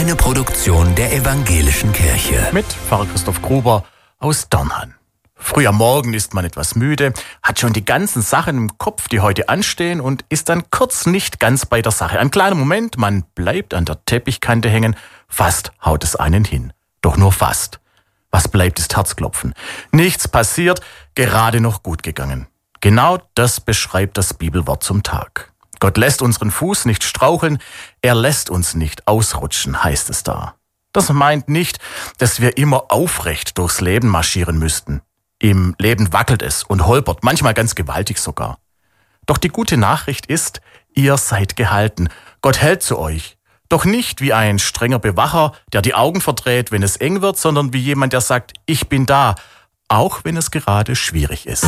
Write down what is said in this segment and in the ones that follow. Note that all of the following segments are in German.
Eine Produktion der Evangelischen Kirche. Mit Pfarrer Christoph Gruber aus Dörnhan. Früh am Morgen ist man etwas müde, hat schon die ganzen Sachen im Kopf, die heute anstehen, und ist dann kurz nicht ganz bei der Sache. Ein kleiner Moment, man bleibt an der Teppichkante hängen, fast haut es einen hin. Doch nur fast. Was bleibt, ist Herzklopfen. Nichts passiert, gerade noch gut gegangen. Genau das beschreibt das Bibelwort zum Tag. Gott lässt unseren Fuß nicht straucheln, er lässt uns nicht ausrutschen, heißt es da. Das meint nicht, dass wir immer aufrecht durchs Leben marschieren müssten. Im Leben wackelt es und holpert, manchmal ganz gewaltig sogar. Doch die gute Nachricht ist, ihr seid gehalten. Gott hält zu euch. Doch nicht wie ein strenger Bewacher, der die Augen verdreht, wenn es eng wird, sondern wie jemand, der sagt, ich bin da, auch wenn es gerade schwierig ist.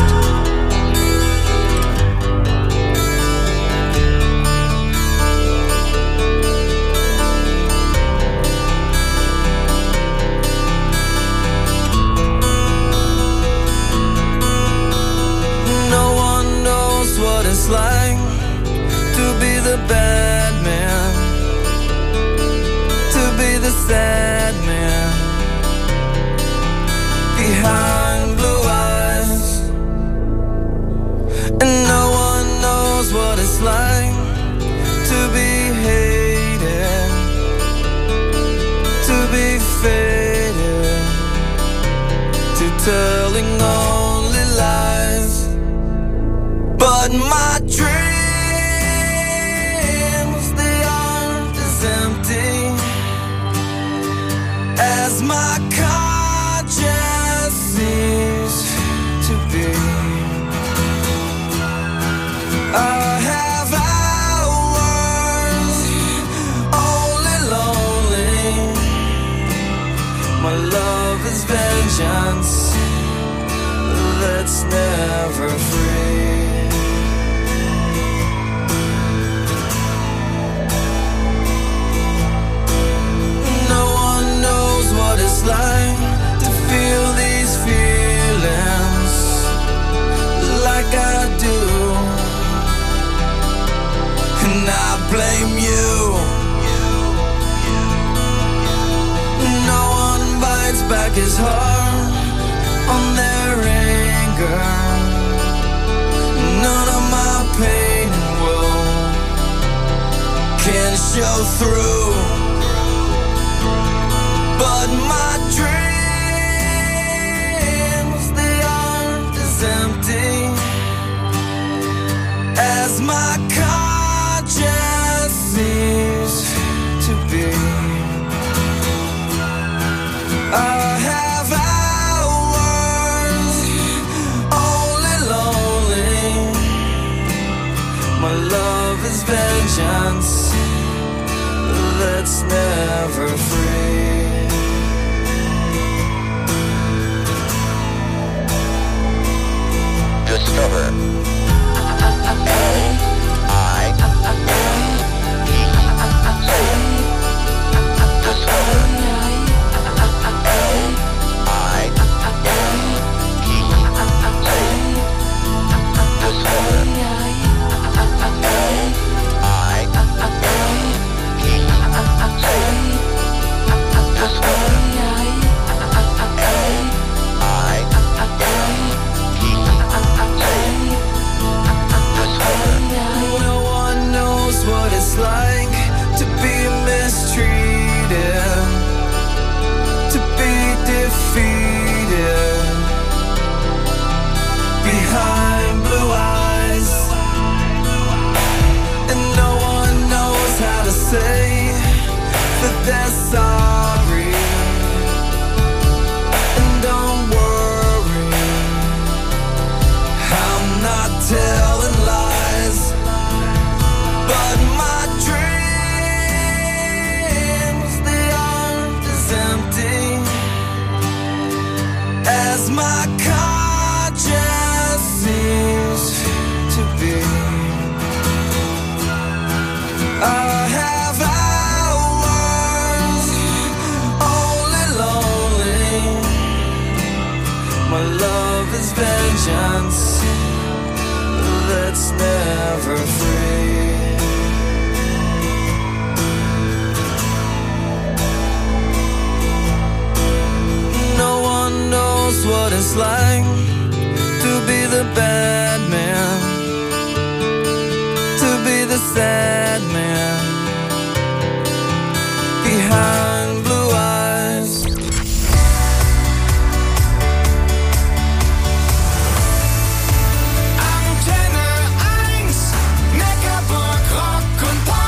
It's like to be the bad man, to be the sad man behind blue eyes, and no one knows what it's like to be hated, to be faded, to telling only lies. But my dreams, they aren't as empty as my conscience seems to be. I have hours only lonely. My love is vengeance that's never free. What it's like to feel these feelings like I do, and I blame you. No one bites back his heart on their anger. None of my pain and woe can show through. But my dreams, they aren't as empty as my conscience seems to be. I have hours only lonely. My love is vengeance that's never free. Discover what it's like to be mistreated, to be defeated behind blue eyes, and no one knows how to say that they're sorry. And don't worry, I'm not telling lies. But my dreams, they aren't as empty as my conscience seems to be. I have hours only lonely. My love is vengeance that's never free. knows what it's like to be the bad man, to be the sad man behind blue eyes. Antenne 1, Neckarburg, Rock und Pop.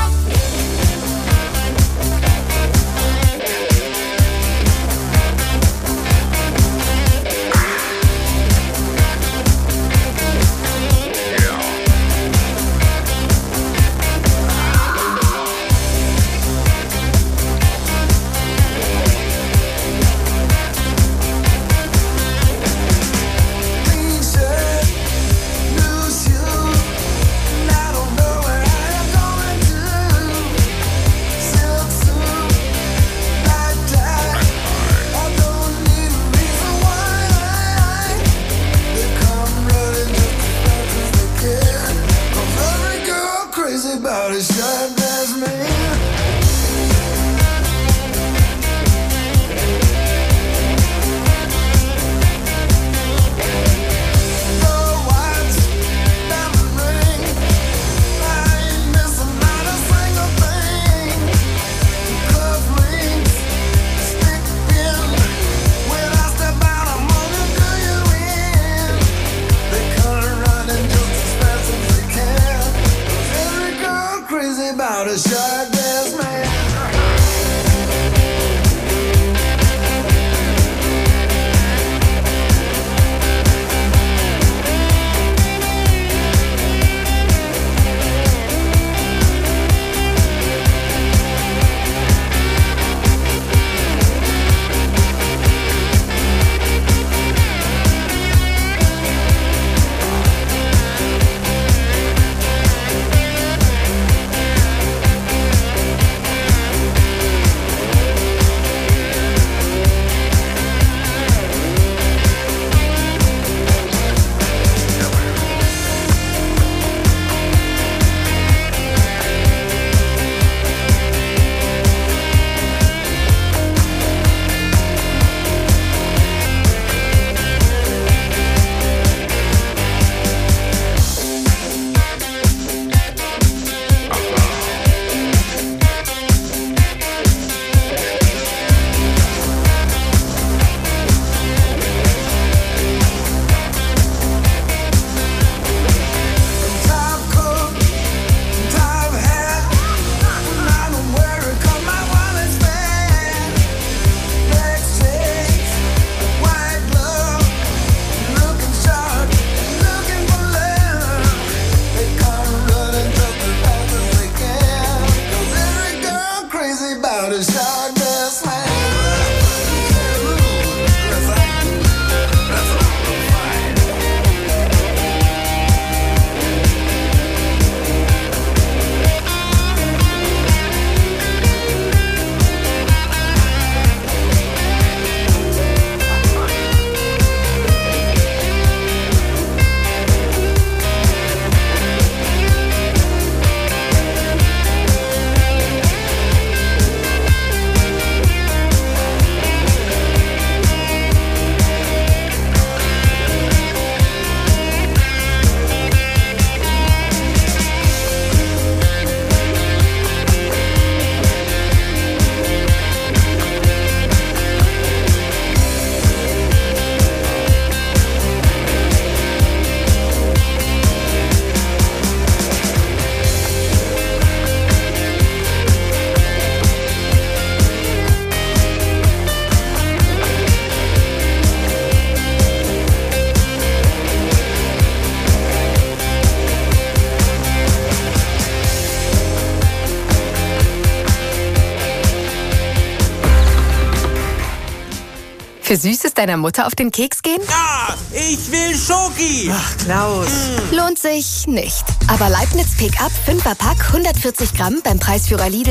Für Süßes deiner Mutter auf den Keks gehen? Ja, ich will Schoki. Ach, Klaus. Lohnt sich nicht. Aber Leibniz Pick-up 5er Pack 140 Gramm beim Preisführer Lidl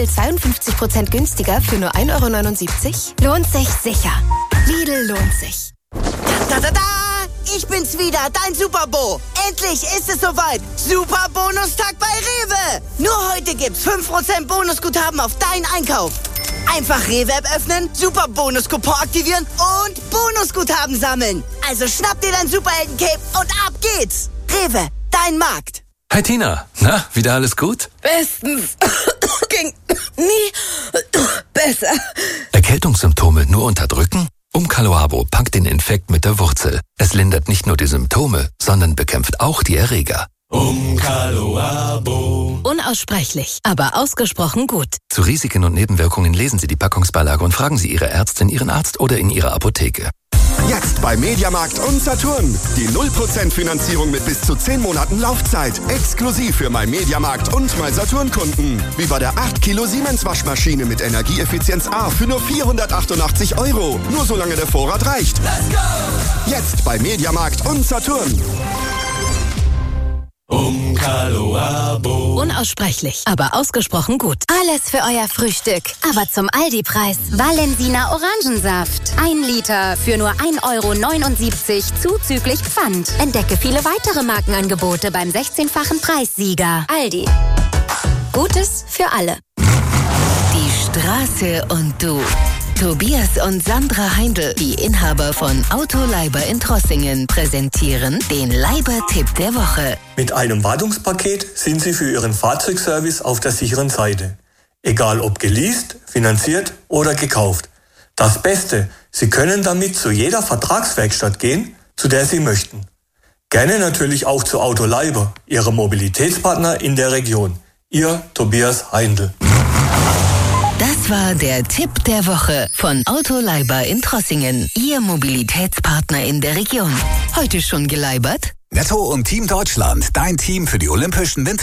52% günstiger für nur 1,79 € lohnt sich sicher. Lidl lohnt sich. Da, da, da! Ich bin's wieder, dein Superbo. Endlich ist es soweit. Super Bonustag bei Rewe. Nur heute gibt's 5% Bonusguthaben auf deinen Einkauf. Einfach Rewe-App öffnen, Super Bonus-Coupon aktivieren und Bonusguthaben sammeln. Also schnapp dir dein Superhelden-Cape und ab geht's. Rewe, dein Markt. Hi Tina, na, wieder alles gut? Bestens. Ging nie besser. Erkältungssymptome nur unterdrücken? Umcaloabo packt den Infekt mit der Wurzel. Es lindert nicht nur die Symptome, sondern bekämpft auch die Erreger. Umcaloabo. Unaussprechlich, aber ausgesprochen gut. Zu Risiken und Nebenwirkungen lesen Sie die Packungsbeilage und fragen Sie Ihre Ärztin, Ihren Arzt oder in Ihrer Apotheke. Jetzt bei Mediamarkt und Saturn. Die 0% Finanzierung mit bis zu 10 Monaten Laufzeit. Exklusiv für MyMediamarkt und MySaturn-Kunden. Wie bei der 8 Kilo Siemens-Waschmaschine mit Energieeffizienz A für nur 488 €. Nur solange der Vorrat reicht. Let's go! Jetzt bei Mediamarkt und Saturn. Umcaloabo. Unaussprechlich, aber ausgesprochen gut. Alles für euer Frühstück, aber zum Aldi-Preis. Valensina Orangensaft. 1 Liter für nur 1,79 € zuzüglich Pfand. Entdecke viele weitere Markenangebote beim 16-fachen Preissieger. Aldi. Gutes für alle. Die Straße und du. Tobias und Sandra Heindl, die Inhaber von Autoleiber in Trossingen, präsentieren den Leiber-Tipp der Woche. Mit einem Wartungspaket sind Sie für Ihren Fahrzeugservice auf der sicheren Seite. Egal ob geleast, finanziert oder gekauft. Das Beste, Sie können damit zu jeder Vertragswerkstatt gehen, zu der Sie möchten. Gerne natürlich auch zu Autoleiber, Ihrem Mobilitätspartner in der Region. Ihr Tobias Heindl. Das war der Tipp der Woche von Autoleiber in Trossingen, Ihr Mobilitätspartner in der Region. Heute schon geleibert? Netto und Team Deutschland, dein Team für die Olympischen Winter